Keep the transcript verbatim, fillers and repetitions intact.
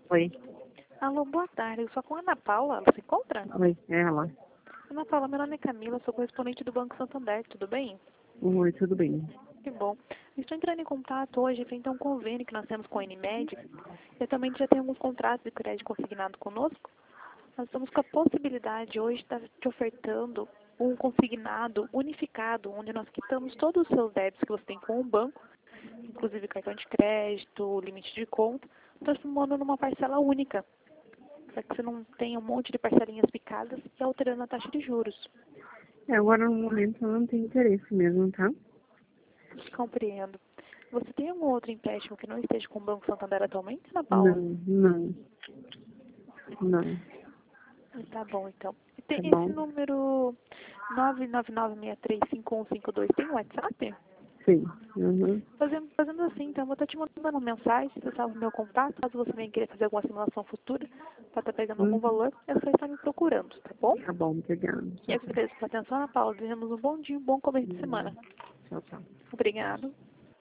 Oi, Alô, boa tarde. Eu sou com a Ana Paula. Ela se encontra? oi, é ela. Ana Paula, meu nome é Camila, sou correspondente do Banco Santander. Tudo bem? Oi, tudo bem? Que bom. Estou entrando em contato hoje frente a um convênio que nós temos com a Unimed. Eu também já tenho alguns contratos de crédito consignado conosco. Nós estamos com a possibilidade hoje de estar te ofertando um consignado unificado, onde nós quitamos todos os seus débitos que você tem com o banco, inclusive cartão de crédito, limite de conta, transformando numa parcela única, para que você não tenha um monte de parcelinhas picadas e alterando a taxa de juros. É, agora no momento eu não tenho interesse mesmo, tá? Compreendo. Você tem algum outro empréstimo que não esteja com o Banco Santander atualmente, Ana Paula? Não, não, não, Tá bom, então. E tá tem esse bom? número nove nove nove seis três cinco um cinco dois tem WhatsApp? Sim, uhum. Fazendo, fazendo assim, então, eu vou estar te mandando uma mensagem, você sabe o meu contato, caso você venha querer fazer alguma simulação futura, para estar pegando algum Uhum. valor, é só estar me procurando, tá bom? Tá bom, obrigada. E Tchau, eu agradeço pela atenção, Ana Paula. Desejamos um bom dia, um bom começo de tchau. semana. Tchau, tchau. Obrigado.